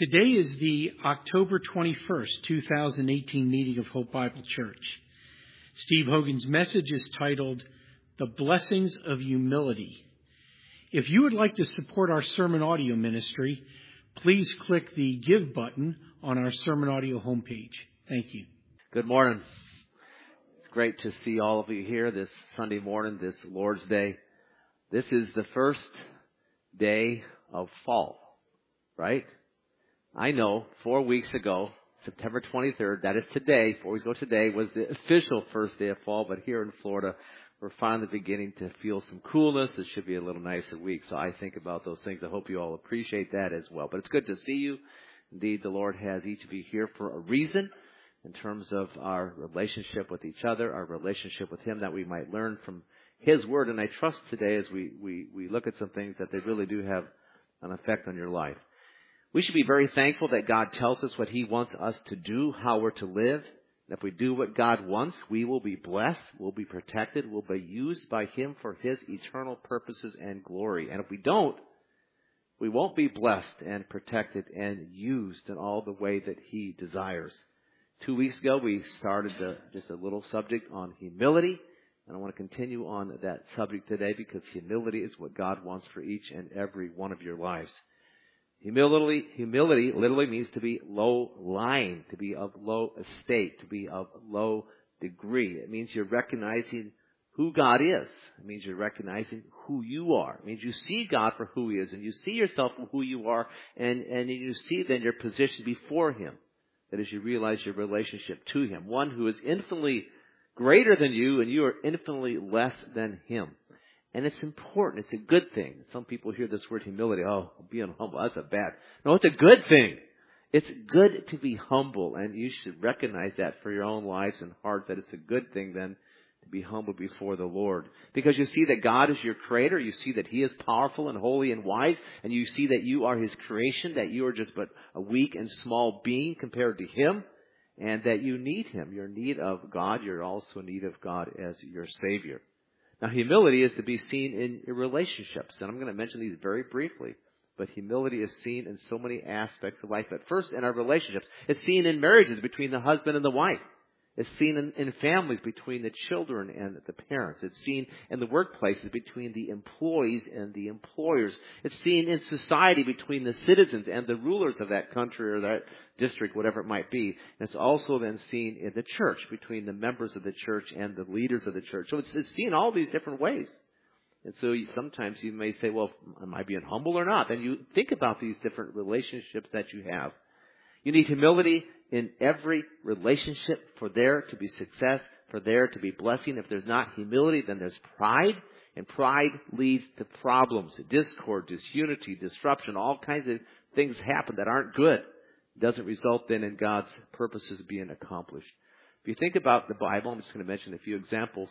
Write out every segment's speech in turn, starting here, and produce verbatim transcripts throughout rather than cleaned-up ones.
Today is the October twenty-first, two thousand eighteen meeting of Hope Bible Church. Steve Hogan's message is titled, The Blessings of Humility. If you would like to support our sermon audio ministry, please click the Give button on our sermon audio homepage. Thank you. Good morning. It's great to see all of you here this Sunday morning, this Lord's Day. This is the first day of fall, right? I know four weeks ago, September twenty-third, that is today, four weeks ago today, was the official first day of fall, but here in Florida, we're finally beginning to feel some coolness. It should be a little nicer week, so I think about those things. I hope you all appreciate that as well. But it's good to see you. Indeed, the Lord has each of you here for a reason in terms of our relationship with each other, our relationship with Him, that we might learn from His Word. And I trust today as we, we, we look at some things that they really do have an effect on your life. We should be very thankful that God tells us what He wants us to do, how we're to live. And if we do what God wants, we will be blessed, we'll be protected, we'll be used by Him for His eternal purposes and glory. And if we don't, we won't be blessed and protected and used in all the way that He desires. Two weeks ago, we started the, just a little subject on humility. And I want to continue on that subject today because humility is what God wants for each and every one of your lives. Humility, humility literally means to be low-lying, to be of low estate, to be of low degree. It means you're recognizing who God is. It means you're recognizing who you are. It means you see God for who He is, and you see yourself for who you are, and, and you see then your position before Him. That is, you realize your relationship to Him. One who is infinitely greater than you, and you are infinitely less than Him. And it's important. It's a good thing. Some people hear this word humility. Oh, being humble, that's a bad. No, it's a good thing. It's good to be humble, and you should recognize that for your own lives and hearts, that it's a good thing then to be humble before the Lord. Because you see that God is your creator. You see that He is powerful and holy and wise. And you see that you are His creation, that you are just but a weak and small being compared to Him. And that you need Him. You're in need of God. You're also in need of God as your Savior. Now, humility is to be seen in your relationships. And I'm going to mention these very briefly. But humility is seen in so many aspects of life. But first, in our relationships. It's seen in marriages between the husband and the wife. It's seen in, in families between the children and the parents. It's seen in the workplaces between the employees and the employers. It's seen in society between the citizens and the rulers of that country or that district, whatever it might be. And it's also then seen in the church between the members of the church and the leaders of the church. So it's, it's seen all these different ways. And so you, sometimes you may say, well, am I being humble or not? And you think about these different relationships that you have. You need humility in every relationship for there to be success, for there to be blessing. If there's not humility, then there's pride. And pride leads to problems, discord, disunity, disruption. All kinds of things happen that aren't good. It doesn't result then in God's purposes being accomplished. If you think about the Bible, I'm just going to mention a few examples.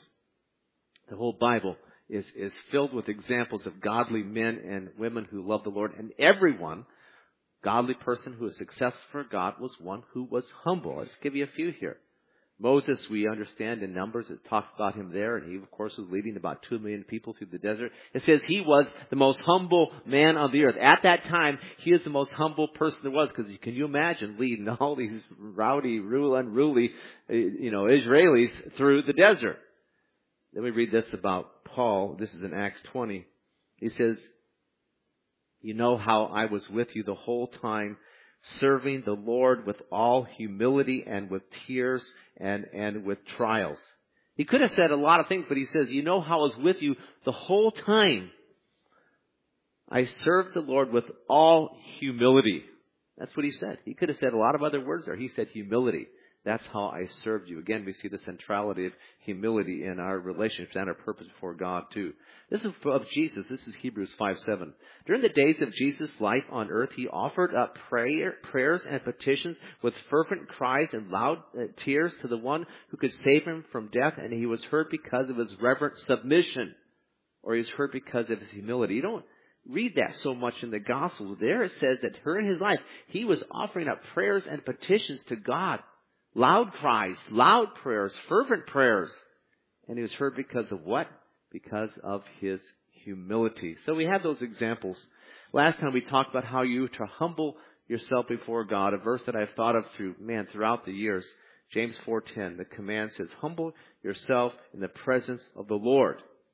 The whole Bible is, is filled with examples of godly men and women who love the Lord. And everyone, godly person who is successful for God, was one who was humble. I'll just give you a few here. Moses, we understand in Numbers, it talks about him there, and he, of course, was leading about two million people through the desert. It says he was the most humble man on the earth. At that time, he is the most humble person there was, because can you imagine leading all these rowdy, unruly, you know, Israelis through the desert? Then we read this about Paul. This is in Acts twenty. He says, you know how I was with you the whole time, serving the Lord with all humility and with tears and, and with trials. He could have said a lot of things, but he says, you know how I was with you the whole time. I served the Lord with all humility. That's what he said. He could have said a lot of other words there. He said humility. That's how I served you. Again, we see the centrality of humility in our relationships and our purpose before God too. This is of Jesus. This is Hebrews five seven. During the days of Jesus' life on earth, He offered up prayer, prayers and petitions with fervent cries and loud uh, tears to the one who could save Him from death. And He was heard because of His reverent submission, or He was heard because of His humility. You don't read that so much in the Gospels. There it says that during His life, He was offering up prayers and petitions to God. Loud cries, loud prayers, fervent prayers. And He was heard because of what? Because of His humility. So we have those examples. Last time we talked about how you to humble yourself before God, a verse that I've thought of through, man, throughout the years, James four ten, the command says, humble yourself in the presence of the Lord.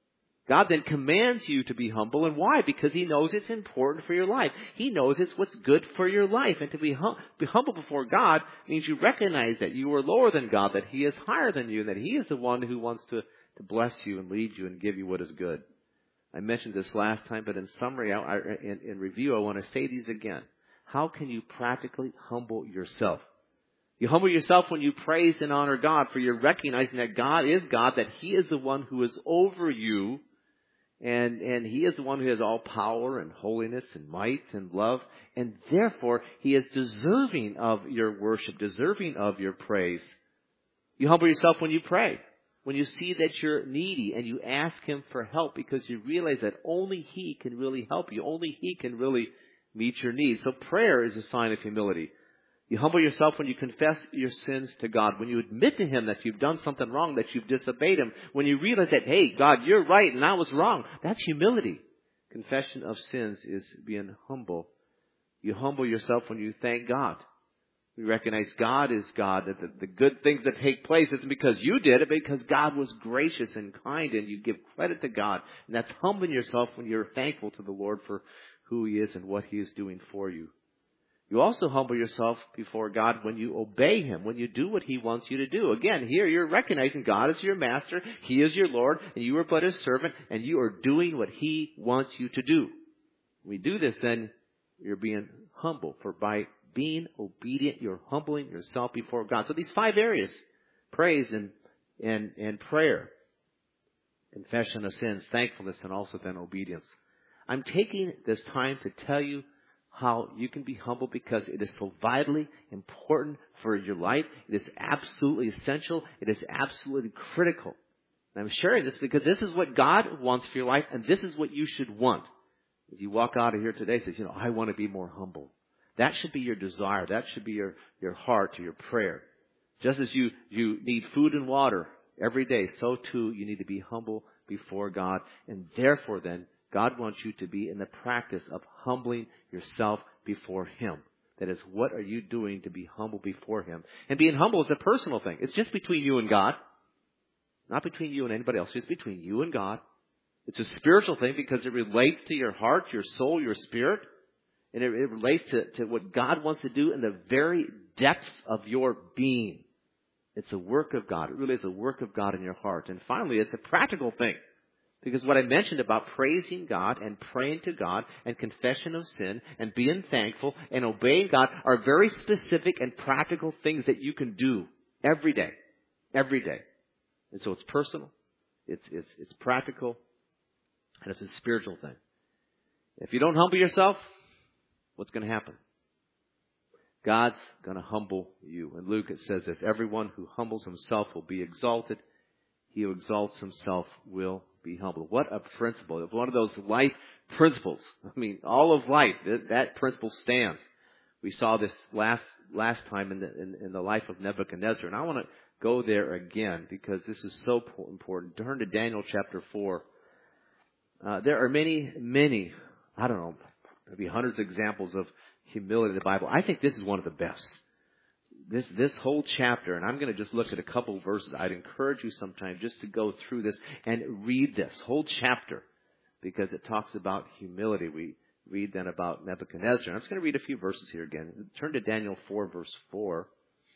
God then commands you to be humble. And why? Because He knows it's important for your life. He knows it's what's good for your life. And to be, hum- be humble before God means you recognize that you are lower than God, that He is higher than you, and that He is the one who wants to, to bless you and lead you and give you what is good. I mentioned this last time, but in summary, I, I, in, in review, I want to say these again. How can you practically humble yourself? You humble yourself when you praise and honor God, for you're recognizing that God is God, that He is the one who is over you, and, and He is the one who has all power and holiness and might and love, and therefore He is deserving of your worship, deserving of your praise. You humble yourself when you pray, when you see that you're needy and you ask Him for help because you realize that only He can really help you, only He can really meet your needs. So prayer is a sign of humility. You humble yourself when you confess your sins to God, when you admit to Him that you've done something wrong, that you've disobeyed Him, when you realize that, hey, God, you're right and I was wrong. That's humility. Confession of sins is being humble. You humble yourself when you thank God. You recognize God is God, that the, the good things that take place isn't because you did it, but because God was gracious and kind, and you give credit to God. And that's humbling yourself when you're thankful to the Lord for who He is and what He is doing for you. You also humble yourself before God when you obey Him, when you do what He wants you to do. Again, here you're recognizing God is your master, He is your Lord, and you are but His servant, and you are doing what He wants you to do. When we do this, then you're being humble. For by being obedient, you're humbling yourself before God. So these five areas, praise and, and, and prayer, confession of sins, thankfulness, and also then obedience. I'm taking this time to tell you how you can be humble because it is so vitally important for your life. It is absolutely essential. It is absolutely critical. And I'm sharing this because this is what God wants for your life, and this is what you should want. As you walk out of here today, says, you know, I want to be more humble. That should be your desire. That should be your, your heart or your prayer. Just as you, you need food and water every day, so too you need to be humble before God. And therefore then, God wants you to be in the practice of humbling yourself before Him. That is, what are you doing to be humble before Him? And being humble is a personal thing. It's just between you and God. Not between you and anybody else. It's between you and God. It's a spiritual thing because it relates to your heart, your soul, your spirit. And it, it relates to, to what God wants to do in the very depths of your being. It's a work of God. It really is a work of God in your heart. And finally, it's a practical thing. Because what I mentioned about praising God and praying to God and confession of sin and being thankful and obeying God are very specific and practical things that you can do every day. Every day. And so it's personal, it's, it's, it's practical, and it's a spiritual thing. If you don't humble yourself, what's going to happen? God's going to humble you. In Luke it says this, everyone who humbles himself will be exalted. He who exalts himself will be humble. What a principle. It's one of those life principles. I mean, all of life, that, that principle stands. We saw this last last time in the, in, in the life of Nebuchadnezzar. And I want to go there again because this is so important. Turn to Daniel chapter four. Uh, there are many, many, I don't know, maybe hundreds of examples of humility in the Bible. I think this is one of the best. This this whole chapter, and I'm going to just look at a couple of verses. I'd encourage you sometime just to go through this and read this whole chapter because it talks about humility. We read then about Nebuchadnezzar. I'm just going to read a few verses here again. Turn to Daniel four, verse four.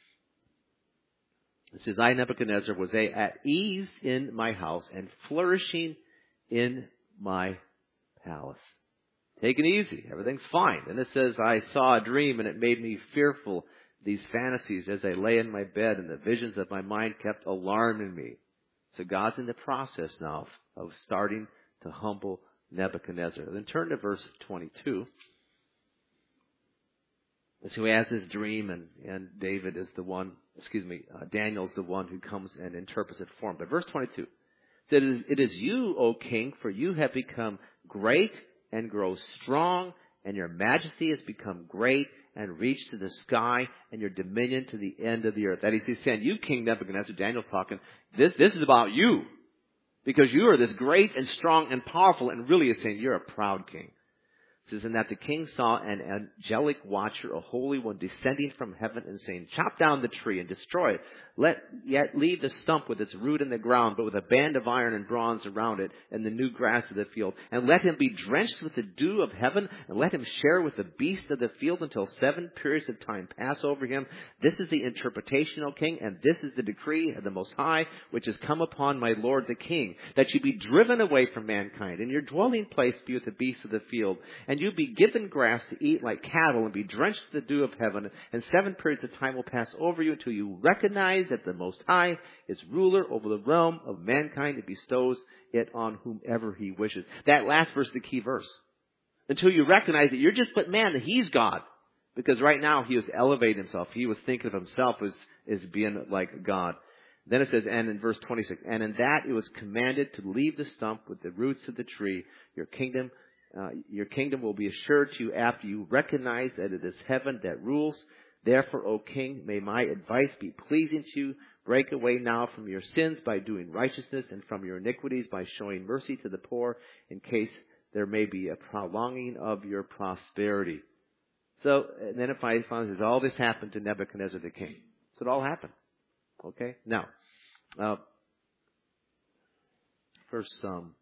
It says, I, Nebuchadnezzar, was a, at ease in my house and flourishing in my palace. Taking it easy. Everything's fine. And it says, I saw a dream and it made me fearful. These fantasies as I lay in my bed and the visions of my mind kept alarming me. So God's in the process now of, of starting to humble Nebuchadnezzar. Then turn to verse twenty-two. So he has this dream and, and David is the one, excuse me, uh, Daniel's the one who comes and interprets it for him. But verse twenty-two says, it is, it is you, O king, for you have become great and grow strong, and your majesty has become great and reached to the sky, and your dominion to the end of the earth. That he's saying, you, King Nebuchadnezzar, Daniel's talking, this, this is about you. Because you are this great and strong and powerful, and really is saying you're a proud king. It says, and that the king saw an angelic watcher, a holy one, descending from heaven and saying, chop down the tree and destroy it. Let yet leave the stump with its root in the ground, but with a band of iron and bronze around it, and the new grass of the field. And let him be drenched with the dew of heaven, and let him share with the beasts of the field until seven periods of time pass over him. This is the interpretation, O king, and this is the decree of the Most High, which has come upon my lord the king, that you be driven away from mankind, and your dwelling place be with the beasts of the field. And you be given grass to eat like cattle, and be drenched with the dew of heaven, and seven periods of time will pass over you until you recognize that the Most High is ruler over the realm of mankind and bestows it on whomever he wishes. That last verse is the key verse. Until you recognize that you're just but man, that he's God. Because right now he was elevating himself. He was thinking of himself as, as being like God. Then it says, and in verse twenty-six, and in that it was commanded to leave the stump with the roots of the tree. Your kingdom Uh, your kingdom will be assured to you after you recognize that it is heaven that rules. Therefore, O king, may my advice be pleasing to you. Break away now from your sins by doing righteousness, and from your iniquities by showing mercy to the poor, in case there may be a prolonging of your prosperity. So, and then it finally says, all this happened to Nebuchadnezzar the king. So it all happened. Okay? Now, uh, first, um,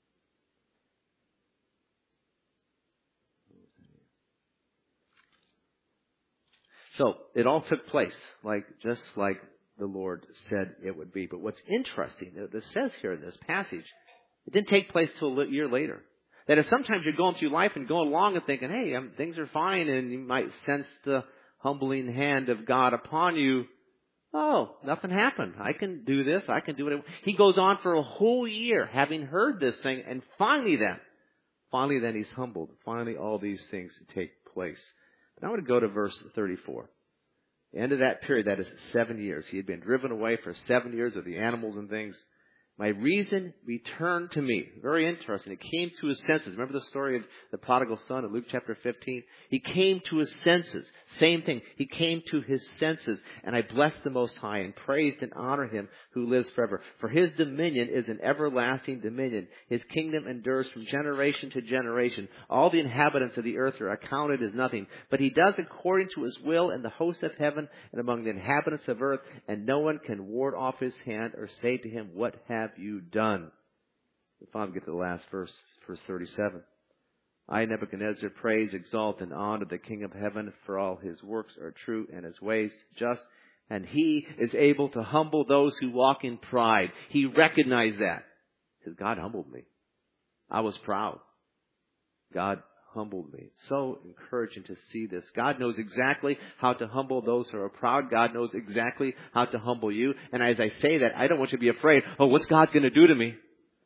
So it all took place, like just like the Lord said it would be. But what's interesting, it says here in this passage, it didn't take place till a year later. That is, sometimes you're going through life and going along and thinking, hey, um, things are fine, and you might sense the humbling hand of God upon you. Oh, nothing happened. I can do this. I can do it. He goes on for a whole year having heard this thing, and finally then, finally then he's humbled. Finally all these things take place. Now I want to go to verse thirty-four. The end of that period, that is seven years. He had been driven away for seven years of the animals and things. My reason returned to me. Very interesting. It came to his senses. Remember the story of the prodigal son in Luke chapter fifteen? He came to his senses. Same thing. He came to his senses. And I blessed the Most High and praised and honored him who lives forever. For his dominion is an everlasting dominion. His kingdom endures from generation to generation. All the inhabitants of the earth are accounted as nothing. But he does according to his will in the hosts of heaven and among the inhabitants of earth. And no one can ward off his hand or say to him, what have you done? We finally get to the last verse, verse thirty-seven. I, Nebuchadnezzar, praise, exalt, and honor the King of heaven, for all his works are true and his ways just. And he is able to humble those who walk in pride. He recognized that. He said, God humbled me. I was proud. God humbled me. So encouraging to see this. God knows exactly how to humble those who are proud. God knows exactly how to humble you. And as I say that, I don't want you to be afraid, oh, what's God going to do to me?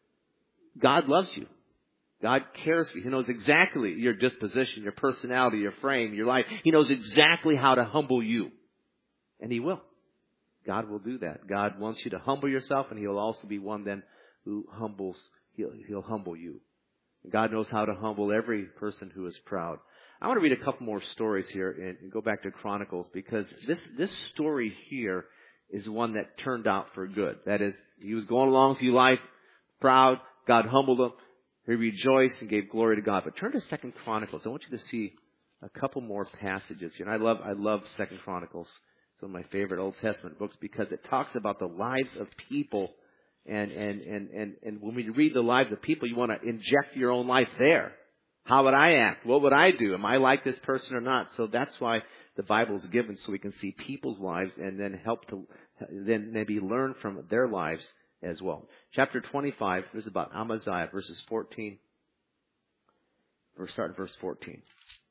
God loves you. God cares for you. He knows exactly your disposition, your personality, your frame, your life. He knows exactly how to humble you. And he will. God will do that. God wants you to humble yourself, and he'll also be one then who humbles, he'll, he'll humble you. God knows how to humble every person who is proud. I want to read a couple more stories here and, and go back to Chronicles, because this, this story here is one that turned out for good. That is, he was going along through life, proud. God humbled him. He rejoiced and gave glory to God. But turn to Second Chronicles. I want you to see a couple more passages here. And I love, I love Second Chronicles. It's one of my favorite Old Testament books because it talks about the lives of people. And, and, and, and, and when we read the lives of people, you want to inject your own life there. How would I act? What would I do? Am I like this person or not? So that's why the Bible is given, so we can see people's lives and then help to, then maybe learn from their lives as well. Chapter twenty-five, this is about Amaziah, verses fourteen. We'll start at verse fourteen.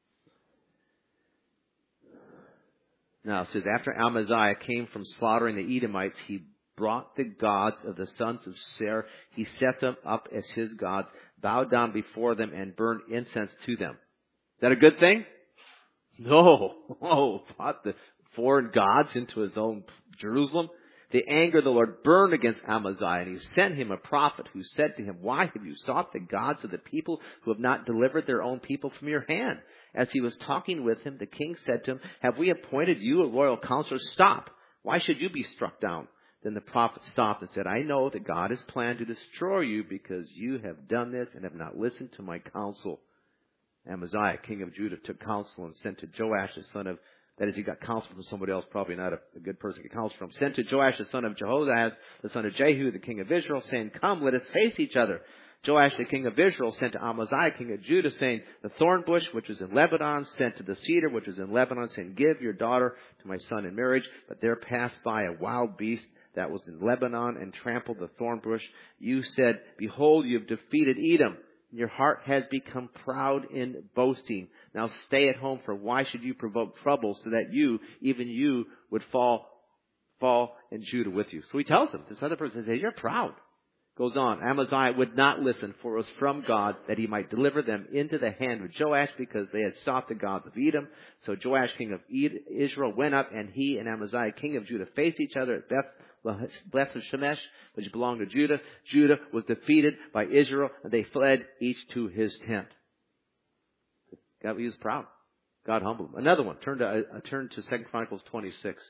Now it says, after Amaziah came from slaughtering the Edomites, he brought the gods of the sons of Seir. He set them up as his gods, bowed down before them, and burned incense to them. Is that a good thing? No. Oh, brought the foreign gods into his own Jerusalem. The anger of the Lord burned against Amaziah, and he sent him a prophet who said to him, why have you sought the gods of the people who have not delivered their own people from your hand? As he was talking with him, the king said to him, have we appointed you a royal counselor? Stop. Why should you be struck down? Then the prophet stopped and said, I know that God has planned to destroy you because you have done this and have not listened to my counsel. Amaziah, king of Judah, took counsel and sent to Joash, the son of, that is, he got counsel from somebody else, probably not a, a good person to get counsel from, sent to Joash, the son of Jehoahaz, the son of Jehu, the king of Israel, saying, come, let us face each other. Joash, the king of Israel, sent to Amaziah, king of Judah, saying, the thorn bush, which was in Lebanon, sent to the cedar, which was in Lebanon, saying, give your daughter to my son in marriage. But there passed by a wild beast that was in Lebanon and trampled the thorn bush. You said, behold, you have defeated Edom. Your heart has become proud in boasting. Now stay at home, for why should you provoke trouble so that you, even you, would fall, fall in Judah with you? So he tells him, this other person says, you're proud. Goes on, Amaziah would not listen, for it was from God that he might deliver them into the hand of Joash, because they had sought the gods of Edom. So Joash, king of Israel, went up, and he and Amaziah, king of Judah, faced each other at Beth, Beth Shemesh, which belonged to Judah. Judah was defeated by Israel, and they fled each to his tent. God, he was proud. God humbled him. Another one. Turn to uh, turn to Second Chronicles twenty-six.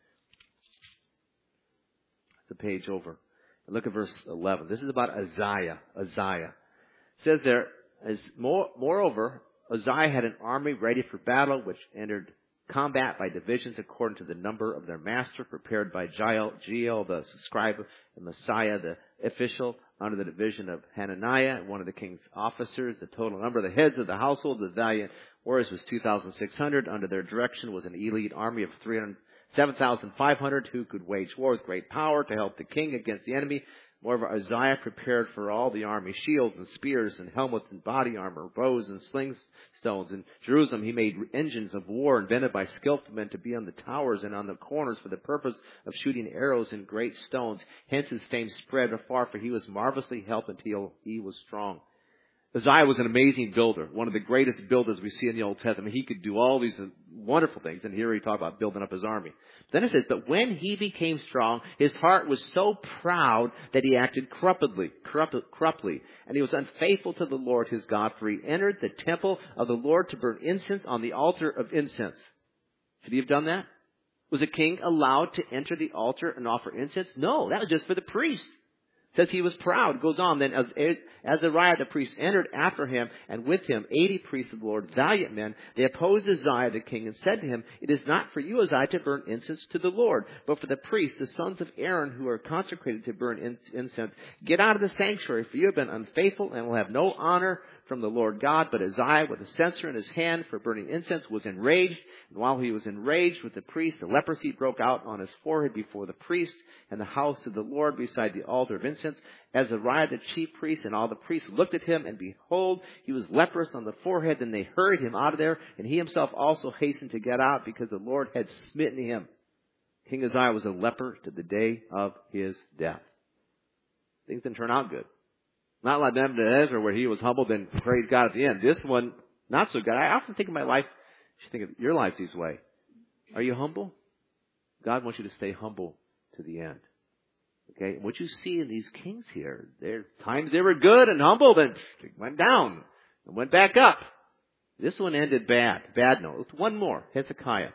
The page over. And look at verse eleven. This is about Uzziah. Uzziah. It says there, as more, moreover, Uzziah had an army ready for battle, which entered combat by divisions according to the number of their master, prepared by Jael, Jael the scribe, and Messiah, the official, under the division of Hananiah, one of the king's officers. The total number of the heads of the households of valiant warriors was two thousand six hundred. Under their direction was an elite army of three hundred. seven thousand five hundred who could wage war with great power to help the king against the enemy. Moreover, Uzziah prepared for all the army shields and spears and helmets and body armor, bows and sling stones. In Jerusalem, he made engines of war invented by skillful men to be on the towers and on the corners for the purpose of shooting arrows in great stones. Hence his fame spread afar, for he was marvelously helped until he was strong. Uzziah was an amazing builder, one of the greatest builders we see in the Old Testament. He could do all these wonderful things, and here he talks about building up his army. Then it says, but when he became strong, his heart was so proud that he acted corruptly, corrupt, corruptly, and he was unfaithful to the Lord his God, for he entered the temple of the Lord to burn incense on the altar of incense. Should he have done that? Was a king allowed to enter the altar and offer incense? No, that was just for the priest. Says he was proud. Goes on, then as Azariah the priest entered after him, and with him eighty priests of the Lord, valiant men, they opposed Uzziah the king and said to him, it is not for you, Uzziah, to burn incense to the Lord, but for the priests, the sons of Aaron, who are consecrated to burn incense. Get out of the sanctuary, for you have been unfaithful and will have no honor from the Lord God. But Uzziah, with a censer in his hand for burning incense, was enraged. And while he was enraged with the priest, the leprosy broke out on his forehead before the priest and the house of the Lord beside the altar of incense. Azariah, the chief priest, and all the priests looked at him, and behold, he was leprous on the forehead. Then they hurried him out of there, and he himself also hastened to get out, because the Lord had smitten him. King Uzziah was a leper to the day of his death. Things didn't turn out good. Not like Nebuchadnezzar, where he was humbled and praised God at the end. This one, not so good. I often think of my life, you should think of your life this way. Are you humble? God wants you to stay humble to the end. Okay? What you see in these kings here, there times they were good and humbled and went down and went back up. This one ended bad. Bad note. One more. Hezekiah.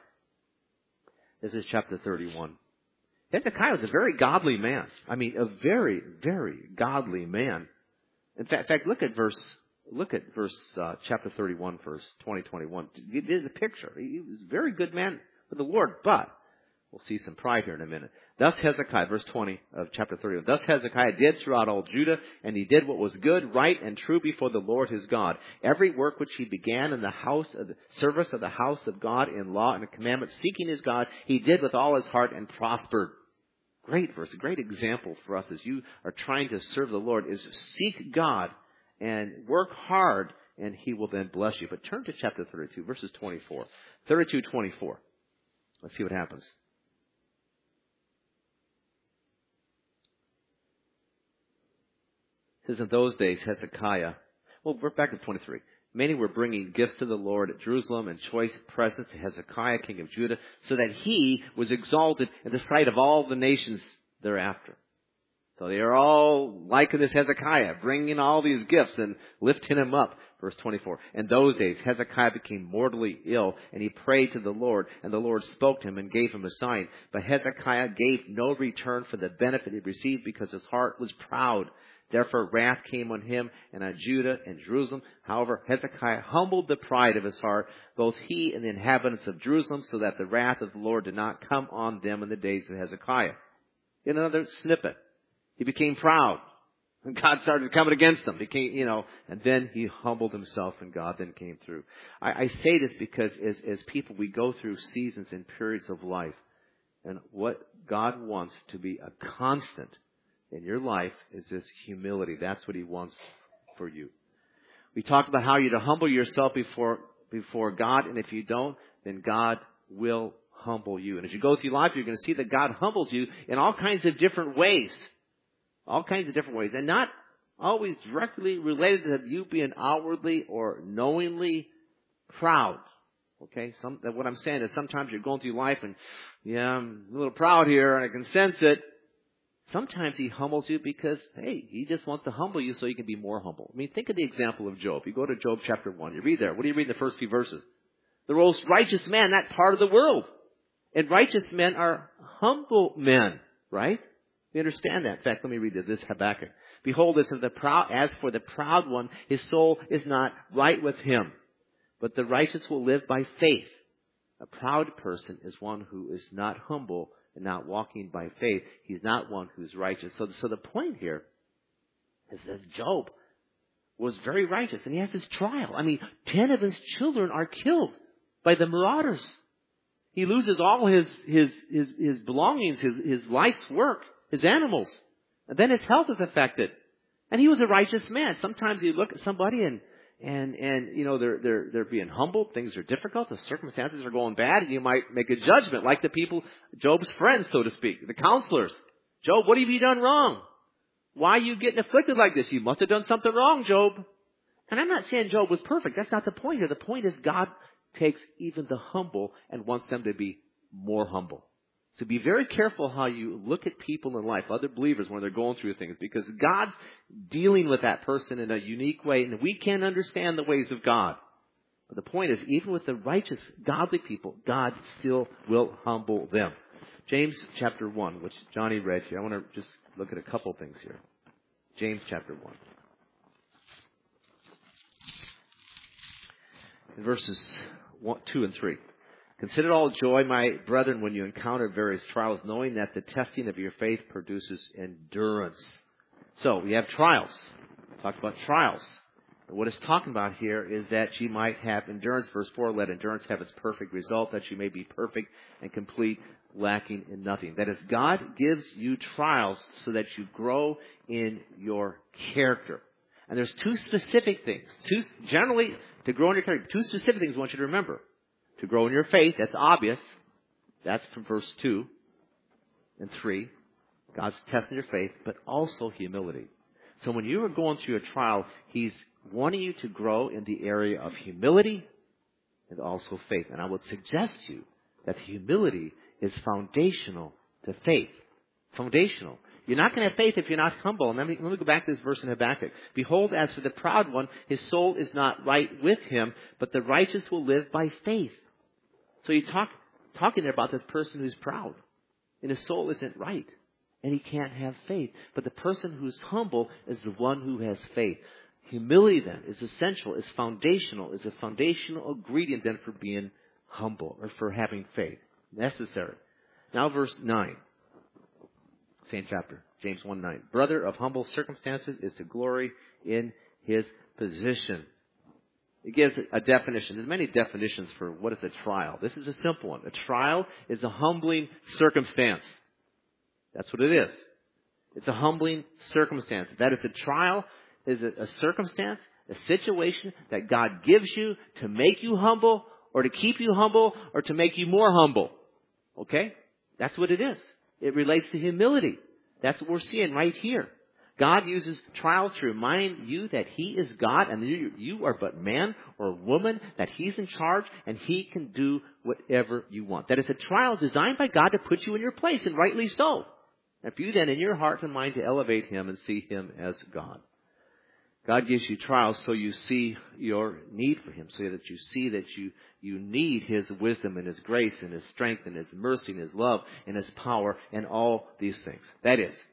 This is chapter thirty-one. Hezekiah was a very godly man. I mean, a very, very godly man. In fact, in fact, look at verse, look at verse, uh, chapter thirty-one, verse twenty, twenty-one. It is a picture. He was a very good man for the Lord, but we'll see some pride here in a minute. Thus Hezekiah, verse twenty of chapter thirty-one. Thus Hezekiah did throughout all Judah, and he did what was good, right, and true before the Lord his God. Every work which he began in the house of the service of the house of God in law and commandments, seeking his God, he did with all his heart and prospered. Great verse, a great example for us as you are trying to serve the Lord is seek God and work hard, and he will then bless you. But turn to chapter thirty-two, verses twenty-four. thirty-two, twenty-four. Let's see what happens. It says in those days, Hezekiah, well, we're back to twenty-three. Many were bringing gifts to the Lord at Jerusalem and choice presents to Hezekiah, king of Judah, so that he was exalted in the sight of all the nations thereafter. So they are all liking this Hezekiah, bringing all these gifts and lifting him up. Verse twenty-four. In those days, Hezekiah became mortally ill, and he prayed to the Lord, and the Lord spoke to him and gave him a sign. But Hezekiah gave no return for the benefit he received, because his heart was proud. Therefore wrath came on him and on Judah and Jerusalem. However, Hezekiah humbled the pride of his heart, both he and the inhabitants of Jerusalem, so that the wrath of the Lord did not come on them in the days of Hezekiah. In another snippet, he became proud. And God started coming against him. Became, you know, and then he humbled himself and God then came through. I, I say this because as, as people, we go through seasons and periods of life. And what God wants to be a constant in your life is this humility. That's what he wants for you. We talked about how you're to humble yourself before, before God. And if you don't, then God will humble you. And as you go through life, you're going to see that God humbles you in all kinds of different ways. All kinds of different ways. And not always directly related to you being outwardly or knowingly proud. Okay? Some, what I'm saying is sometimes you're going through life and, yeah, I'm a little proud here and I can sense it. Sometimes he humbles you because, hey, he just wants to humble you so you can be more humble. I mean, think of the example of Job. You go to Job chapter one. You read there. What do you read in the first few verses? The most righteous man, that part of the world. And righteous men are humble men, right? We understand that. In fact, let me read this. This Habakkuk. Behold, as, the proud, as for the proud one, his soul is not right with him. But the righteous will live by faith. A proud person is one who is not humble and not walking by faith. He's not one who's righteous. So, so the point here is that Job was very righteous and he has his trial. I mean, ten of his children are killed by the marauders. He loses all his, his, his, his belongings, his, his life's work, his animals. And then his health is affected. And he was a righteous man. Sometimes you look at somebody and And, and, you know, they're, they're, they're being humbled. Things are difficult. The circumstances are going bad. And you might make a judgment like the people, Job's friends, so to speak, the counselors. Job, what have you done wrong? Why are you getting afflicted like this? You must have done something wrong, Job. And I'm not saying Job was perfect. That's not the point here. The point is God takes even the humble and wants them to be more humble. So be very careful how you look at people in life, other believers, when they're going through things, because God's dealing with that person in a unique way, and we can't understand the ways of God. But the point is, even with the righteous, godly people, God still will humble them. James chapter one, which Johnny read here. I want to just look at a couple things here. James chapter one. In verses one, two and three. Consider it all joy, my brethren, when you encounter various trials, knowing that the testing of your faith produces endurance. So, we have trials. We talked about trials. And what it's talking about here is that you might have endurance. Verse four, let endurance have its perfect result, that you may be perfect and complete, lacking in nothing. That is, God gives you trials so that you grow in your character. And there's two specific things. Two, generally, to grow in your character, two specific things I want you to remember. To grow in your faith, that's obvious. That's from verse two and three. God's testing your faith, but also humility. So when you are going through a trial, He's wanting you to grow in the area of humility and also faith. And I would suggest to you that humility is foundational to faith. Foundational. You're not going to have faith if you're not humble. And let me, let me go back to this verse in Habakkuk. Behold, as for the proud one, his soul is not right with him, but the righteous will live by faith. So you talk, talking there about this person who's proud, and his soul isn't right, and he can't have faith. But the person who's humble is the one who has faith. Humility then is essential, is foundational, is a foundational ingredient then for being humble or for having faith. Necessary. Now verse nine. Same chapter, James one nine. Brother of humble circumstances is to glory in his position. It gives a definition. There's many definitions for what is a trial. This is a simple one. A trial is a humbling circumstance. That's what it is. It's a humbling circumstance. That is, a trial is a, a circumstance, a situation that God gives you to make you humble or to keep you humble or to make you more humble. Okay? That's what it is. It relates to humility. That's what we're seeing right here. God uses trials to remind you that He is God and you, you are but man or woman, that He's in charge and He can do whatever you want. That is a trial designed by God to put you in your place, and rightly so. And for you then in your heart and mind to elevate Him and see Him as God. God gives you trials so you see your need for Him, so that you see that you, you need His wisdom and His grace and His strength and His mercy and His love and His power and all these things. That is,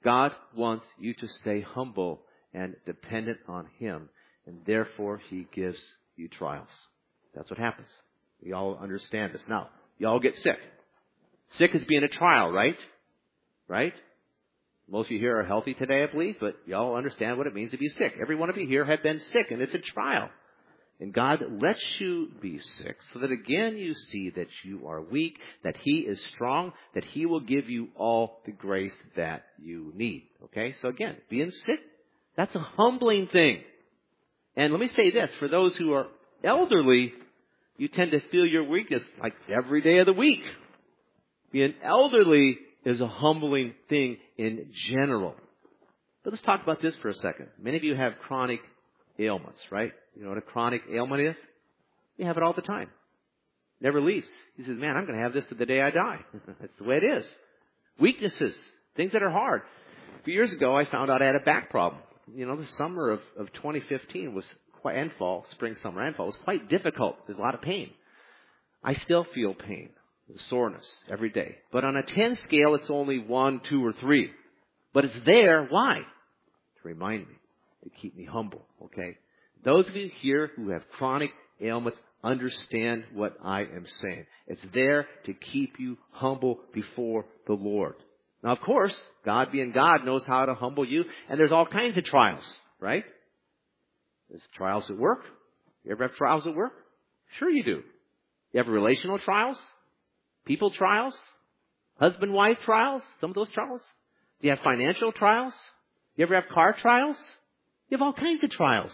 God wants you to stay humble and dependent on Him, and therefore He gives you trials. That's what happens. We all understand this. Now, you all get sick. Sick is being a trial, right? Right? Most of you here are healthy today, I believe, but you all understand what it means to be sick. Every one of you here have been sick, and it's a trial. And God lets you be sick so that again you see that you are weak, that He is strong, that He will give you all the grace that you need. Okay? So again, being sick, that's a humbling thing. And let me say this, for those who are elderly, you tend to feel your weakness like every day of the week. Being elderly is a humbling thing in general. But let's talk about this for a second. Many of you have chronic ailments, right? You know what a chronic ailment is? You have it all the time. Never leaves. He says, man, I'm going to have this to the day I die. That's the way it is. Weaknesses, things that are hard. A few years ago, I found out I had a back problem. You know, the summer of, of twenty fifteen was quite, and fall, spring, summer, and fall, was quite difficult. There's a lot of pain. I still feel pain, soreness every day. But on a ten scale, it's only one, two, or three. But it's there. Why? To remind me, to keep me humble, okay? Those of you here who have chronic ailments understand what I am saying. It's there to keep you humble before the Lord. Now, of course, God being God knows how to humble you, and there's all kinds of trials, right? There's trials at work. You ever have trials at work? Sure you do. You have relational trials, people trials, husband-wife trials, some of those trials. Do you have financial trials? You ever have car trials? You have all kinds of trials.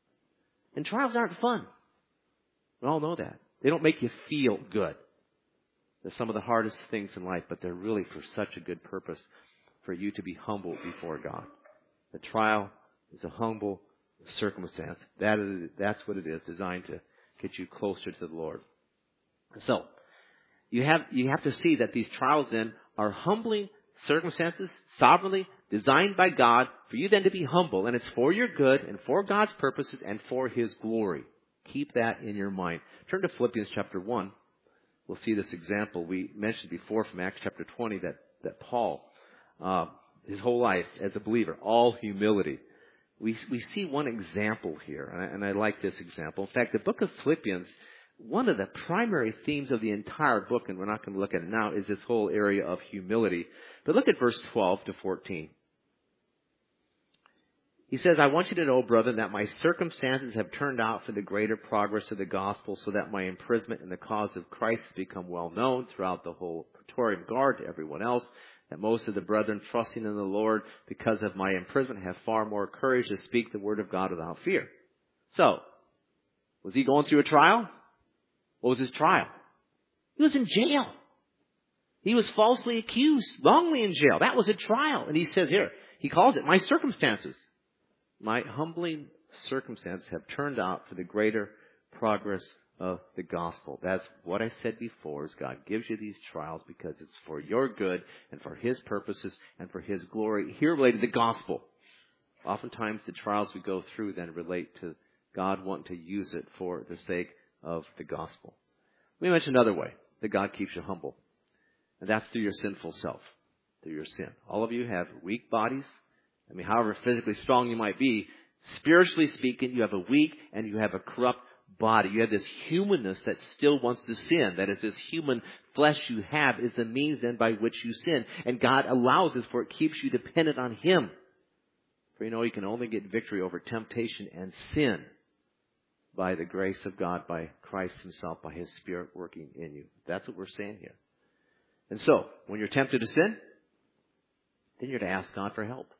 And trials aren't fun. We all know that. They don't make you feel good. They're some of the hardest things in life, but they're really for such a good purpose for you to be humble before God. The trial is a humble circumstance. That is, that's what it is, designed to get you closer to the Lord. So, you have, you have to see that these trials then are humbling circumstances, sovereignly designed by God for you then to be humble. And it's for your good and for God's purposes and for His glory. Keep that in your mind. Turn to Philippians chapter one. We'll see this example we mentioned before from Acts chapter twenty that, that Paul, uh, his whole life as a believer, all humility. We, we see one example here, and I, and I like this example. In fact, the book of Philippians, one of the primary themes of the entire book, and we're not going to look at it now, is this whole area of humility. But look at verse twelve to fourteen. He says, I want you to know, brethren, that my circumstances have turned out for the greater progress of the gospel, so that my imprisonment in the cause of Christ has become well known throughout the whole Praetorian Guard to everyone else, that most of the brethren, trusting in the Lord because of my imprisonment, have far more courage to speak the word of God without fear. So, was he going through a trial? What was his trial? He was in jail. He was falsely accused, wrongly in jail. That was a trial. And he says here, he calls it my circumstances. My humbling circumstances have turned out for the greater progress of the gospel. That's what I said before, is God gives you these trials because it's for your good and for His purposes and for His glory. Here related to the gospel. Oftentimes the trials we go through then relate to God wanting to use it for the sake of the gospel. Let me mention another way that God keeps you humble. And that's through your sinful self, through your sin. All of you have weak bodies. I mean, however physically strong you might be, spiritually speaking, you have a weak and you have a corrupt body. You have this humanness that still wants to sin. That is, this human flesh you have is the means then by which you sin. And God allows this, for it keeps you dependent on Him. For you know, you can only get victory over temptation and sin by the grace of God, by Christ Himself, by His Spirit working in you. That's what we're saying here. And so, when you're tempted to sin, then you're to ask God for help.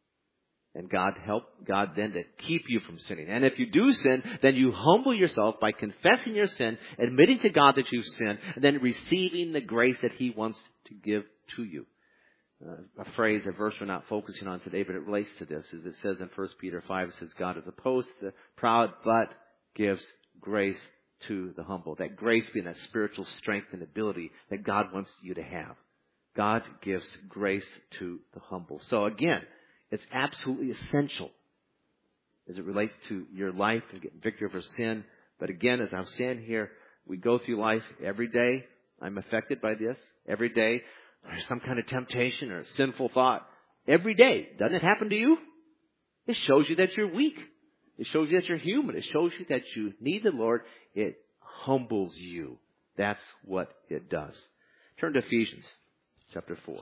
And God help God then to keep you from sinning. And if you do sin, then you humble yourself by confessing your sin, admitting to God that you've sinned, and then receiving the grace that He wants to give to you. Uh, a phrase, a verse we're not focusing on today, but it relates to this. As it says in First Peter five, it says, God is opposed to the proud, but gives grace to the humble. That grace being that spiritual strength and ability that God wants you to have. God gives grace to the humble. So again, it's absolutely essential as it relates to your life and getting victory over sin. But again, as I'm saying here, we go through life every day. I'm affected by this. Every day, there's some kind of temptation or sinful thought. every day. Doesn't it happen to you? It shows you that you're weak. It shows you that you're human. It shows you that you need the Lord. It humbles you. That's what it does. Turn to Ephesians chapter four.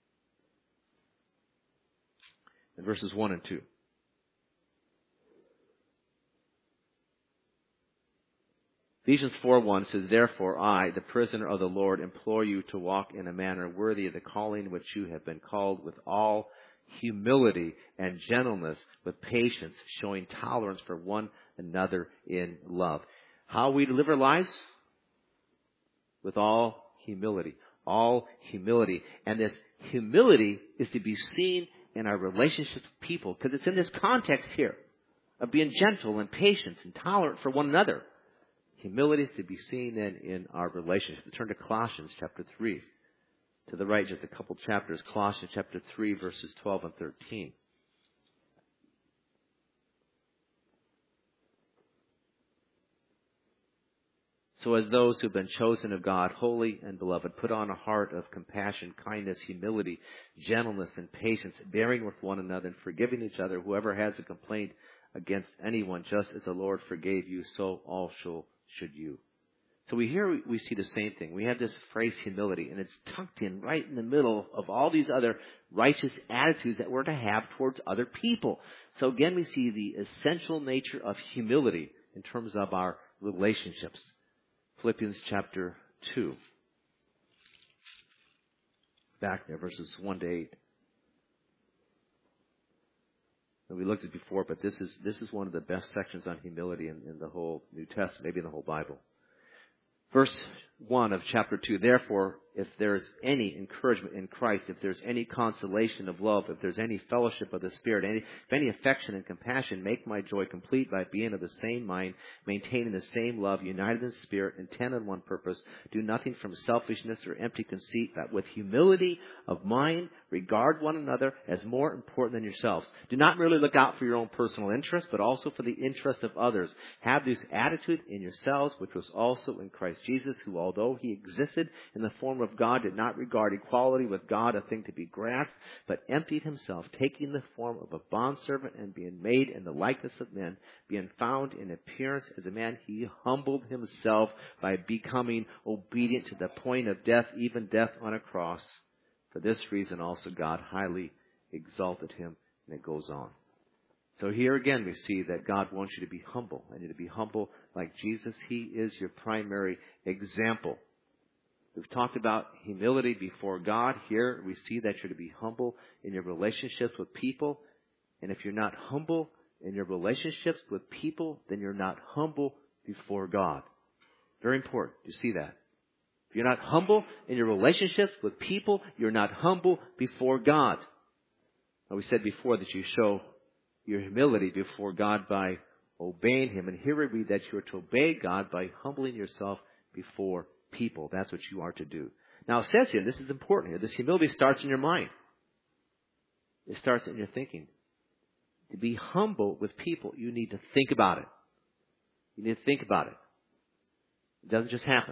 And verses one and two. Ephesians four one says, Therefore I, the prisoner of the Lord, implore you to walk in a manner worthy of the calling which you have been called, with all humility and gentleness, with patience, showing tolerance for one another in love. How we live our lives? With all humility. All humility. And this humility is to be seen in our relationships with people, because it's in this context here of being gentle and patient and tolerant for one another. Humility is to be seen then in our relationships. Turn to Colossians chapter three. To the right, just a couple chapters. Colossians chapter three, verses twelve and thirteen. So as those who have been chosen of God, holy and beloved, put on a heart of compassion, kindness, humility, gentleness, and patience, bearing with one another and forgiving each other. Whoever has a complaint against anyone, just as the Lord forgave you, so also should you. So we here we see the same thing. We have this phrase humility, and it's tucked in right in the middle of all these other righteous attitudes that we're to have towards other people. So again, we see the essential nature of humility in terms of our relationships. Philippians chapter two. Back there, verses one to eight. And we looked at it before, but this is this is one of the best sections on humility in, in the whole New Testament, maybe in the whole Bible. Verse one of chapter two, Therefore, if there is any encouragement in Christ, if there's any consolation of love, if there's any fellowship of the Spirit, any, if any affection and compassion, make my joy complete by being of the same mind, maintaining the same love, united in spirit, intent on one purpose. Do nothing from selfishness or empty conceit, but with humility of mind, regard one another as more important than yourselves. Do not merely look out for your own personal interest, but also for the interest of others. Have this attitude in yourselves, which was also in Christ Jesus, who, although he existed in the form of God, did not regard equality with God a thing to be grasped, but emptied himself, taking the form of a bondservant and being made in the likeness of men, being found in appearance as a man, he humbled himself by becoming obedient to the point of death, even death on a cross. For this reason also God highly exalted him. And it goes on. So here again we see that God wants you to be humble. And you to be humble like Jesus. He is your primary example. We've talked about humility before God. Here we see that you're to be humble in your relationships with people. And if you're not humble in your relationships with people, then you're not humble before God. Very important. You see that? If you're not humble in your relationships with people, you're not humble before God. Now, we said before that you show your humility before God by obeying him. And here we read that you are to obey God by humbling yourself before people. That's what you are to do. Now it says here, this is important here, this humility starts in your mind. It starts in your thinking. To be humble with people, you need to think about it. You need to think about it. It doesn't just happen.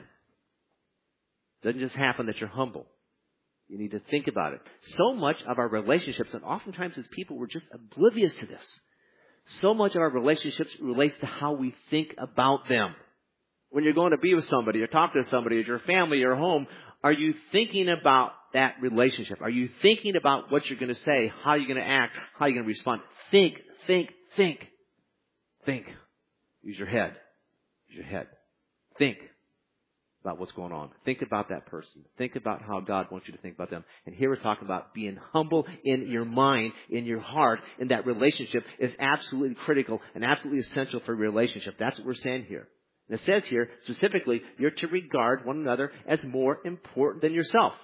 It doesn't just happen that you're humble. You need to think about it. So much of our relationships, and oftentimes as people, we're just oblivious to this. So much of our relationships relates to how we think about them. When you're going to be with somebody or talk to somebody at your family or home, are you thinking about that relationship? Are you thinking about what you're going to say, how you're going to act, how you're going to respond? Think, think, think. Think. Use your head. Use your head. Think about what's going on. Think about that person. Think about how God wants you to think about them. And here we're talking about being humble in your mind, in your heart, in that relationship is absolutely critical and absolutely essential for a relationship. That's what we're saying here. And it says here, specifically, you're to regard one another as more important than yourself.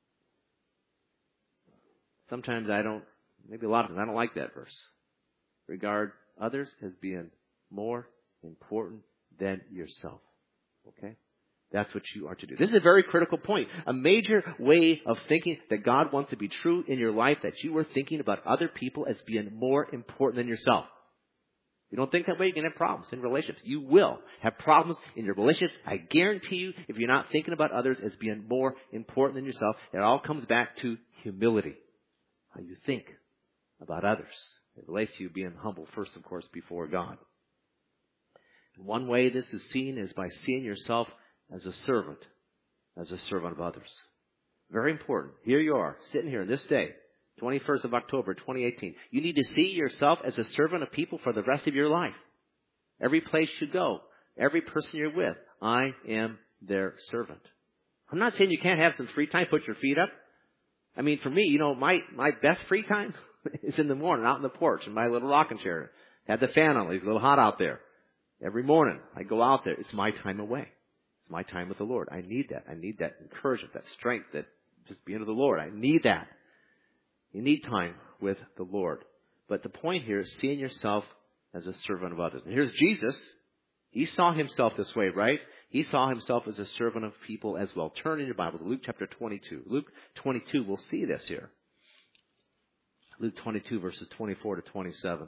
Sometimes I don't, maybe a lot of times, I don't like that verse. Regard others as being more important than yourself. Okay? That's what you are to do. This is a very critical point. A major way of thinking that God wants to be true in your life, that you are thinking about other people as being more important than yourself. If you don't think that way, you're going to have problems in relationships. You will have problems in your relationships. I guarantee you, if you're not thinking about others as being more important than yourself, it all comes back to humility. How you think about others. It relates to you being humble first, of course, before God. And one way this is seen is by seeing yourself as a servant, as a servant of others. Very important. Here you are, sitting here this day, twenty-first of October, twenty eighteen. You need to see yourself as a servant of people for the rest of your life. Every place you go, every person you're with, I am their servant. I'm not saying you can't have some free time, put your feet up. I mean, for me, you know, my, my best free time is in the morning, out on the porch in my little rocking chair. Had the fan on, it's a little hot out there. Every morning, I go out there. It's my time away. It's my time with the Lord. I need that. I need that encouragement, that strength, that just being with the Lord. I need that. You need time with the Lord. But the point here is seeing yourself as a servant of others. And here's Jesus. He saw himself this way, right? He saw himself as a servant of people as well. Turn in your Bible to Luke chapter twenty-two. Luke twenty-two, we'll see this here. Luke twenty-two, verses twenty-four to twenty-seven.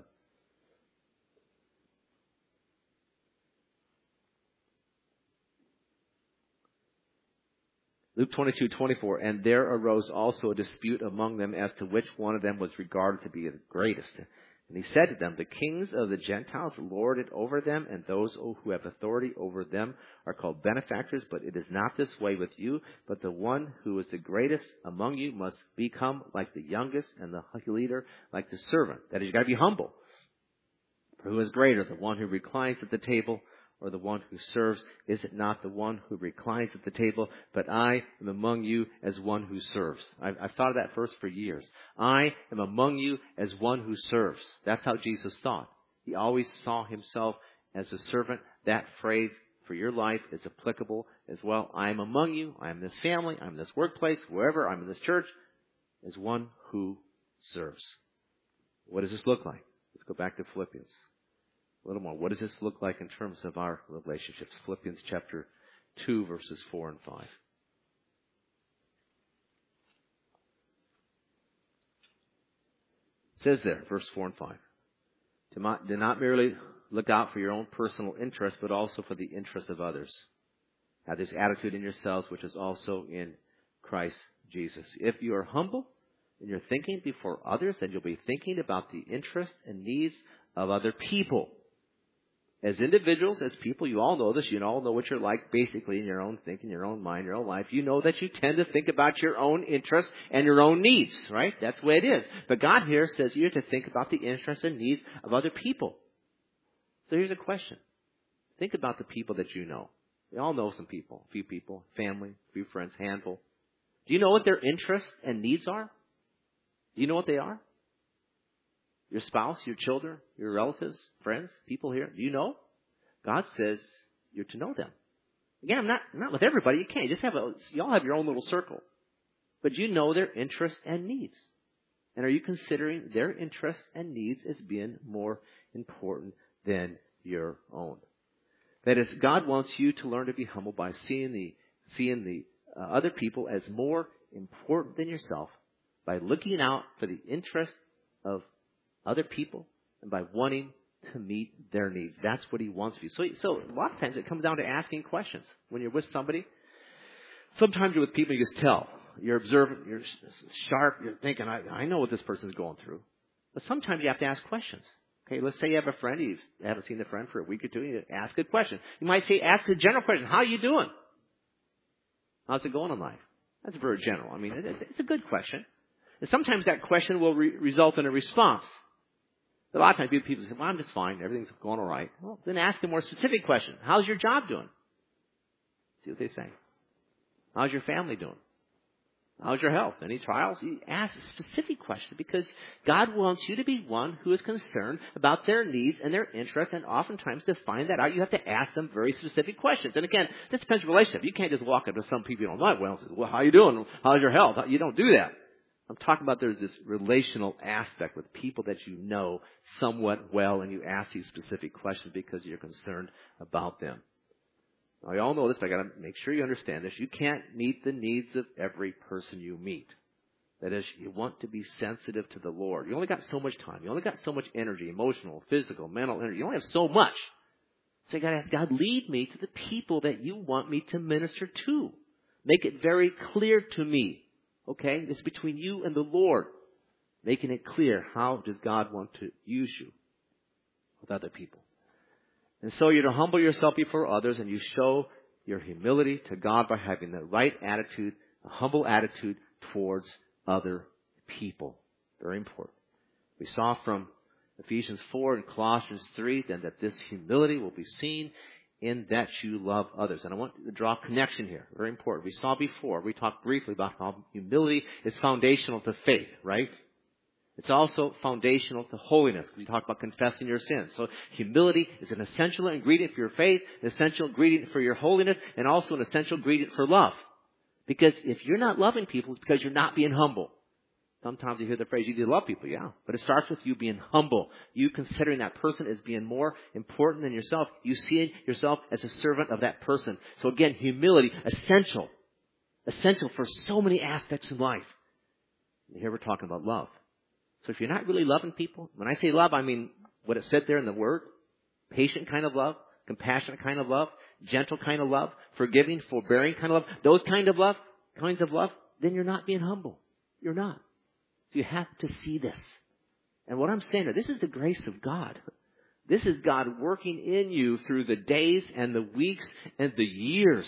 Luke twenty-two, twenty-four, and there arose also a dispute among them as to which one of them was regarded to be the greatest. And he said to them, the kings of the Gentiles lord it over them, and those who have authority over them are called benefactors. But it is not this way with you, but the one who is the greatest among you must become like the youngest, and the leader like the servant. That is, you've got to be humble. For who is greater, the one who reclines at the table or the one who serves? Is it not the one who reclines at the table? But I am among you as one who serves. I've, I've thought of that verse for years. I am among you as one who serves. That's how Jesus thought. He always saw himself as a servant. That phrase for your life is applicable as well. I am among you. I am in this family. I'm in this workplace, wherever. I'm in this church, as one who serves. What does this look like? Let's go back to Philippians. A little more. What does this look like in terms of our relationships? Philippians chapter two, verses four and five. It says there, verse four and five. Do not, do not merely look out for your own personal interest, but also for the interest of others. Have this attitude in yourselves, which is also in Christ Jesus. If you are humble and you're thinking before others, then you'll be thinking about the interests and needs of other people. As individuals, as people, you all know this. You all know what you're like basically in your own thinking, your own mind, your own life. You know that you tend to think about your own interests and your own needs, right? That's the way it is. But God here says you're to think about the interests and needs of other people. So here's a question. Think about the people that you know. We all know some people, a few people, family, a few friends, handful. Do you know what their interests and needs are? Do you know what they are? Your spouse, your children, your relatives, friends, people here. Do you know? God says you're to know them. Again, I'm not, I'm not with everybody. You can't. You just have a, you all have your own little circle. But you know their interests and needs. And are you considering their interests and needs as being more important than your own? That is, God wants you to learn to be humble by seeing the, seeing the uh, other people as more important than yourself, by looking out for the interest of other people, and by wanting to meet their needs. That's what he wants of you. So, so a lot of times it comes down to asking questions. When you're with somebody, sometimes you're with people, you just tell. You're observant, you're sharp, you're thinking, I, I know what this person's going through. But sometimes you have to ask questions. Okay, let's say you have a friend, you haven't seen the friend for a week or two, you ask a question. You might say, ask a general question. How are you doing? How's it going in life? That's very general. I mean, it's, it's a good question. And sometimes that question will re- result in a response. A lot of times people say, well, I'm just fine. Everything's going all right. Well, then ask a more specific question. How's your job doing? See what they say. How's your family doing? How's your health? Any trials? You ask a specific question because God wants you to be one who is concerned about their needs and their interests. And oftentimes to find that out, you have to ask them very specific questions. And again, this depends on relationship. You can't just walk up to some people you don't like. Well, well, how are you doing? How's your health? You don't do that. I'm talking about there's this relational aspect with people that you know somewhat well, and you ask these specific questions because you're concerned about them. Now, you all know this, but I got to make sure you understand this. You can't meet the needs of every person you meet. That is, you want to be sensitive to the Lord. You only got so much time. You only got so much energy, emotional, physical, mental energy. You only have so much. So you got to ask God, lead me to the people that you want me to minister to. Make it very clear to me. Okay? It's between you and the Lord. making it clear how does God want to use you with other people. And so you're to humble yourself before others, and you show your humility to God by having the right attitude, a humble attitude towards other people. Very important. We saw from Ephesians four and Colossians three then that this humility will be seen in that you love others. And I want to draw a connection here. Very important. We saw before, we talked briefly about how humility is foundational to faith, right? It's also foundational to holiness. We talked about confessing your sins. So humility is an essential ingredient for your faith, an essential ingredient for your holiness, and also an essential ingredient for love. Because if you're not loving people, it's because you're not being humble. Sometimes you hear the phrase, you need to love people, yeah. But it starts with you being humble. You considering that person as being more important than yourself. You see yourself as a servant of that person. So again, humility, essential. Essential for so many aspects in life. And here we're talking about love. So if you're not really loving people, when I say love, I mean what it said there in the word. Patient kind of love, compassionate kind of love, gentle kind of love, forgiving, forbearing kind of love. Those kind of love, kinds of love, then you're not being humble. You're not. So you have to see this. And what I'm saying, this is the grace of God. This is God working in you through the days and the weeks and the years.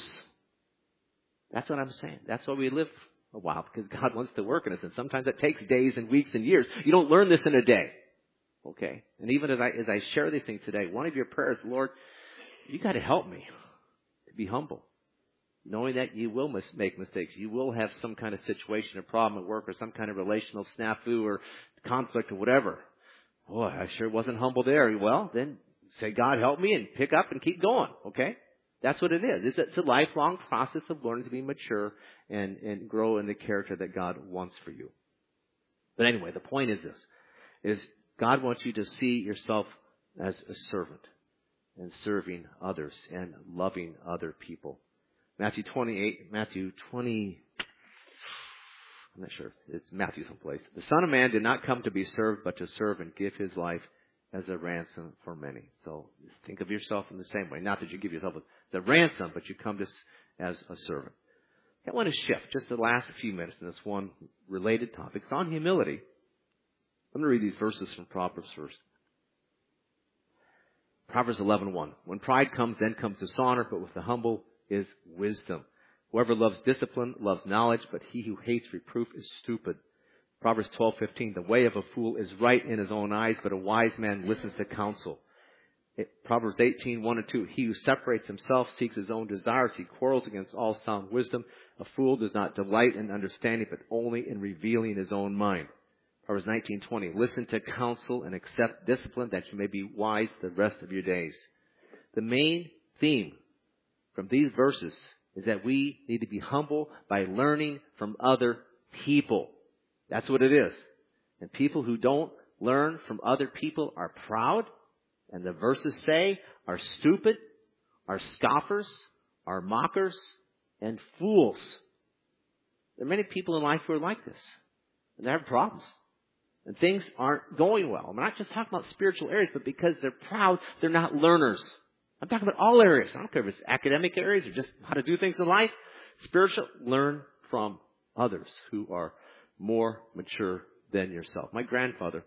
That's what I'm saying. That's why we live a while, because God wants to work in us. And sometimes it takes days and weeks and years. You don't learn this in a day. Okay? And even as I, as I share these things today, one of your prayers, Lord, you got to help me to be humble. Knowing that you will mis- make mistakes. You will have some kind of situation or problem at work or some kind of relational snafu or conflict or whatever. Boy, I sure wasn't humble there. Well, then say, God, help me, and pick up and keep going. Okay? That's what it is. It's a, it's a lifelong process of learning to be mature and, and grow in the character that God wants for you. But anyway, the point is this, is God wants you to see yourself as a servant and serving others and loving other people. Matthew twenty-eight, Matthew twenty, I'm not sure, it's Matthew someplace. The Son of Man did not come to be served, but to serve and give his life as a ransom for many. So think of yourself in the same way. Not that you give yourself as a ransom, but you come to as a servant. I want to shift just the last few minutes in this one related topic. It's on humility. I'm going to read these verses from Proverbs first. Proverbs eleven one. When pride comes, then comes dishonor, but with the humble is wisdom. Whoever loves discipline loves knowledge, but he who hates reproof is stupid. Proverbs twelve fifteen. The way of a fool is right in his own eyes, but a wise man listens to counsel. It, Proverbs eighteen one and two. He who separates himself seeks his own desires. He quarrels against all sound wisdom. A fool does not delight in understanding, but only in revealing his own mind. Proverbs nineteen twenty. Listen to counsel and accept discipline, that you may be wise the rest of your days. The main theme from these verses is that we need to be humble by learning from other people. That's what it is. And people who don't learn from other people are proud, and the verses say are stupid, are scoffers, are mockers, and fools. There are many people in life who are like this, and they have problems. And things aren't going well. I'm not just talking about spiritual areas, but because they're proud, they're not learners. I'm talking about all areas. I don't care if it's academic areas or just how to do things in life. Spiritual, learn from others who are more mature than yourself. My grandfather,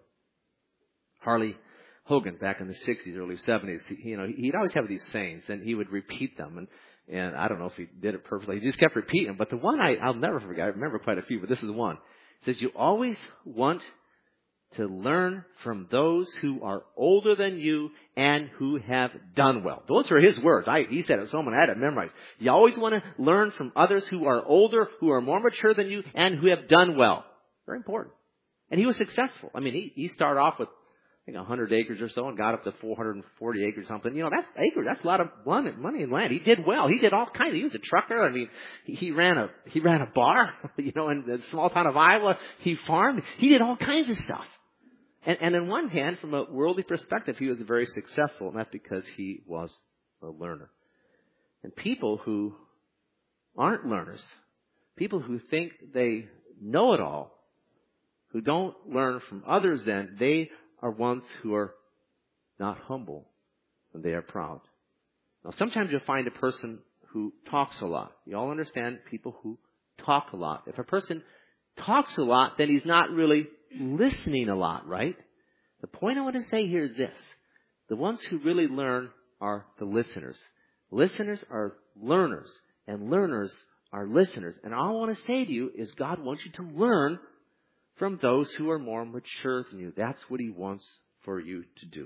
Harley Hogan, back in the sixties, early seventies, he, you know, he'd always have these sayings, and he would repeat them. And, and I don't know if he did it perfectly. He just kept repeating them. But the one I, I'll never forget, I remember quite a few, but this is the one. He says, you always want to learn from those who are older than you and who have done well. Those are his words. I, he said it, someone had it memorized. You always want to learn from others who are older, who are more mature than you, and who have done well. Very important. And he was successful. I mean, he, he started off with, I think, one hundred acres or so and got up to four hundred forty acres or something. You know, that's acres. That's a lot of money in land. He did well. He did all kinds of, he was a trucker. I mean, he, he ran a, he ran a bar, you know, in the small town of Iowa. He farmed. He did all kinds of stuff. And, and on one hand, from a worldly perspective, he was very successful, and that's because he was a learner. And people who aren't learners, people who think they know it all, who don't learn from others, then they are ones who are not humble, and they are proud. Now, sometimes you'll find a person who talks a lot. You all understand people who talk a lot. If a person talks a lot, then he's not really listening a lot, right? The point I want to say here is this. The ones who really learn are the listeners. Listeners are learners, and learners are listeners. And all I want to say to you is God wants you to learn from those who are more mature than you. That's what He wants for you to do.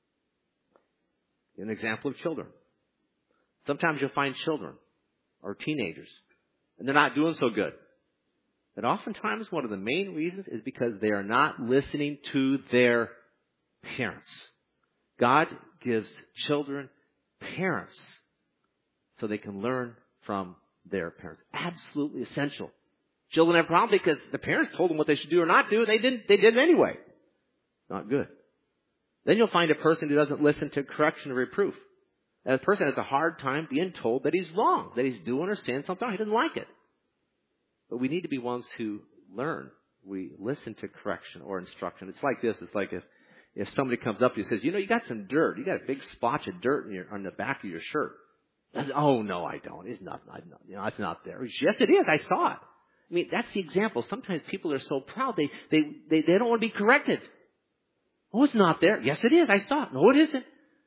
An example of children. Sometimes you'll find children or teenagers, and they're not doing so good. And oftentimes one of the main reasons is because they are not listening to their parents. God gives children parents so they can learn from their parents. Absolutely essential. Children have problems because the parents told them what they should do or not do. They didn't, they did it anyway. Not good. Then you'll find a person who doesn't listen to correction or reproof. That person has a hard time being told that he's wrong, that he's doing or saying something. He doesn't like it. But we need to be ones who learn. We listen to correction or instruction. It's like this. It's like if, if somebody comes up to you and says, you know, you got some dirt. You got a big splotch of dirt in your, on the back of your shirt. I say, oh, no, I don't. It's not, I don't. You know, it's not there. Yes, it is. I saw it. I mean, that's the example. Sometimes people are so proud. They, they, they, they don't want to be corrected. Oh, it's not there. Yes, it is. I saw it. No, it isn't.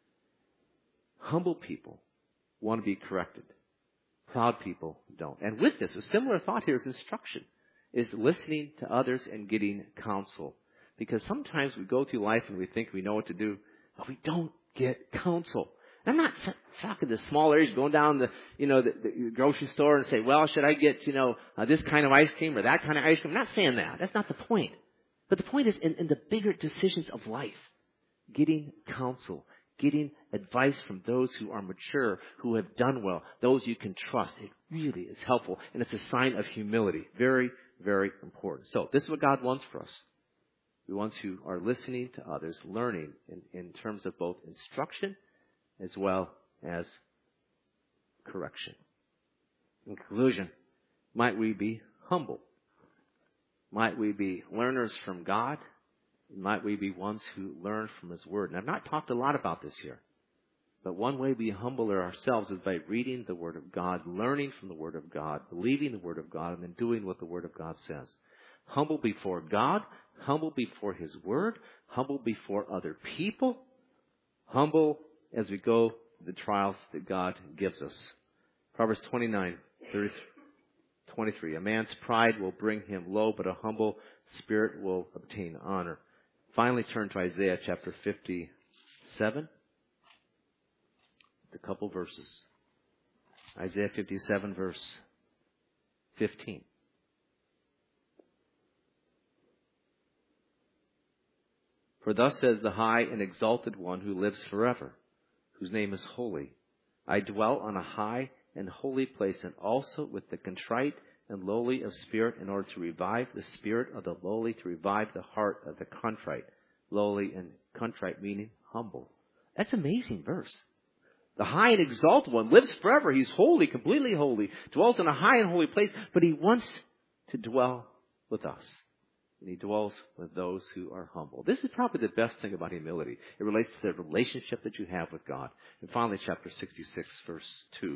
Humble people want to be corrected. Proud people don't. And with this, a similar thought here is instruction, is listening to others and getting counsel. Because sometimes we go through life and we think we know what to do, but we don't get counsel. And I'm not talking to small areas, going down the, you know, the, the grocery store and say, well, should I get, you know, uh, this kind of ice cream or that kind of ice cream? I'm not saying that. That's not the point. But the point is in, in the bigger decisions of life, getting counsel, getting advice from those who are mature, who have done well, those you can trust. It really is helpful, and it's a sign of humility. Very, very important. So this is what God wants for us. We want who are listening to others, learning in, in terms of both instruction as well as correction. In conclusion, might we be humble? Might we be learners from God? Might we be ones who learn from His Word? And I've not talked a lot about this here. But one way we humble ourselves is by reading the Word of God, learning from the Word of God, believing the Word of God, and then doing what the Word of God says. Humble before God, humble before His Word, humble before other people, humble as we go through the trials that God gives us. Proverbs twenty-nine, twenty-three. A man's pride will bring him low, but a humble spirit will obtain honor. Finally, turn to Isaiah chapter fifty-seven. A couple verses. Isaiah fifty-seven, verse fifteen. For thus says the high and exalted one who lives forever, whose name is holy. I dwell on a high and holy place, and also with the contrite and lowly of spirit, in order to revive the spirit of the lowly, to revive the heart of the contrite. Lowly and contrite meaning humble. That's an amazing verse. The high and exalted one lives forever. He's holy, completely holy, dwells in a high and holy place, but He wants to dwell with us. And He dwells with those who are humble. This is probably the best thing about humility. It relates to the relationship that you have with God. And finally, chapter sixty-six, verse two.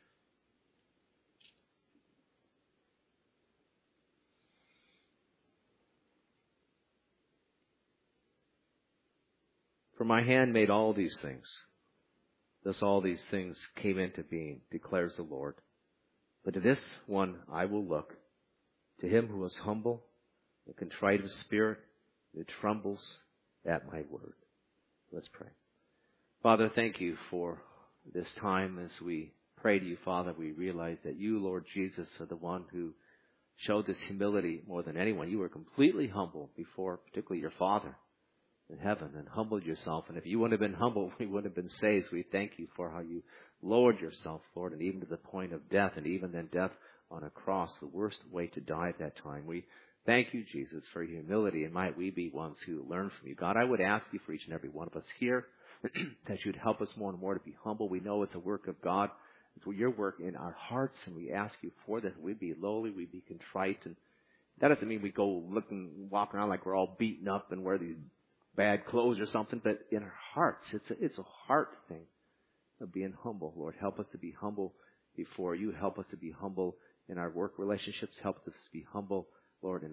For my hand made all these things. Thus all these things came into being, declares the Lord. But to this one I will look, to him who is humble and contrite of spirit, who trembles at my word. Let's pray. Father, thank you for this time. As we pray to you, Father, we realize that you, Lord Jesus, are the one who showed this humility more than anyone. You were completely humble before, particularly your Father in heaven, and humbled yourself. And if you wouldn't have been humble, we wouldn't have been saved. So we thank you for how you lowered yourself, Lord, and even to the point of death, and even then death on a cross, the worst way to die at that time. We thank you, Jesus, for your humility, and might we be ones who learn from you. God, I would ask you for each and every one of us here that you'd help us more and more to be humble. We know it's a work of God. It's your work in our hearts, and we ask you for that. We'd be lowly, we'd be contrite, and that doesn't mean we go looking, walk around like we're all beaten up and wear these bad clothes or something, but in our hearts, it's a, it's a heart thing of being humble. Lord, help us to be humble before you. Help us to be humble in our work relationships. Help us to be humble, Lord, in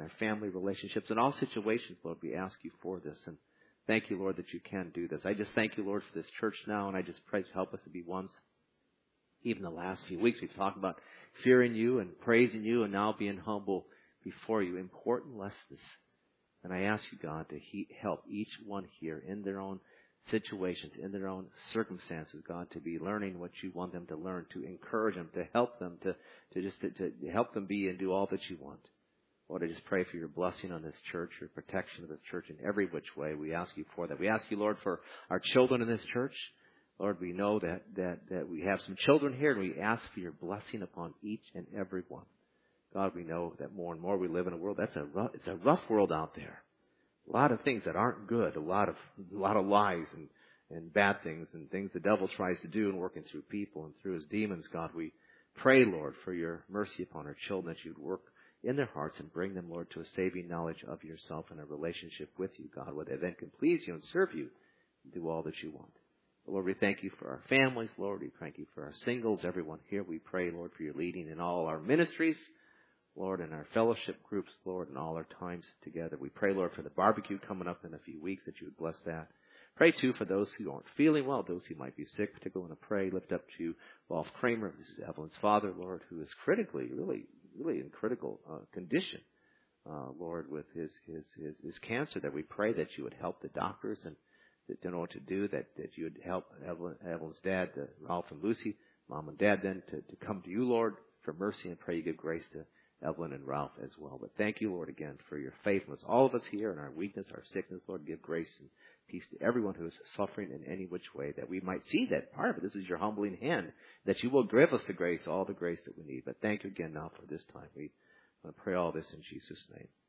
our family relationships, in all situations, Lord, we ask you for this. And thank you, Lord, that you can do this. I just thank you, Lord, for this church now, and I just pray to help us to be ones. Even the last few weeks, we've talked about fearing you and praising you and now being humble before you. Important lessons. And I ask you, God, to he- help each one here in their own situations, in their own circumstances, God, to be learning what you want them to learn, to encourage them, to help them, to, to just to, to help them be and do all that you want. Lord, I just pray for your blessing on this church, your protection of this church in every which way. We ask you for that. We ask you, Lord, for our children in this church. Lord, we know that, that, that we have some children here, and we ask for your blessing upon each and every one. God, we know that more and more we live in a world, that's a rough, it's a rough world out there. A lot of things that aren't good, a lot of, a lot of lies and, and bad things and things the devil tries to do and working through people and through his demons. God, we pray, Lord, for your mercy upon our children, that you'd work in their hearts and bring them, Lord, to a saving knowledge of yourself and a relationship with you, God, where they then can please you and serve you and do all that you want. Lord, we thank you for our families, Lord. We thank you for our singles, everyone here. We pray, Lord, for your leading in all our ministries, Lord, in our fellowship groups, Lord, in all our times together. We pray, Lord, for the barbecue coming up in a few weeks, that you would bless that. Pray, too, for those who aren't feeling well, those who might be sick. Particularly want to pray, lift up to Rolf Kramer. This is Evelyn's father, Lord, who is critically, really, really in critical uh, condition, uh, Lord, with his, his, his, his cancer, that we pray that you would help the doctors and that don't know what to do, that, that you would help Evelyn, Evelyn's dad, uh, Ralph and Lucy, mom and dad then, to, to come to you, Lord, for mercy, and pray you give grace to Evelyn and Ralph as well. But thank you, Lord, again, for your faithfulness. All of us here in our weakness, our sickness, Lord, give grace and peace to everyone who is suffering in any which way, that we might see that part of it, this is your humbling hand, that you will give us the grace, all the grace that we need. But thank you again now for this time. We want to pray all this in Jesus' name.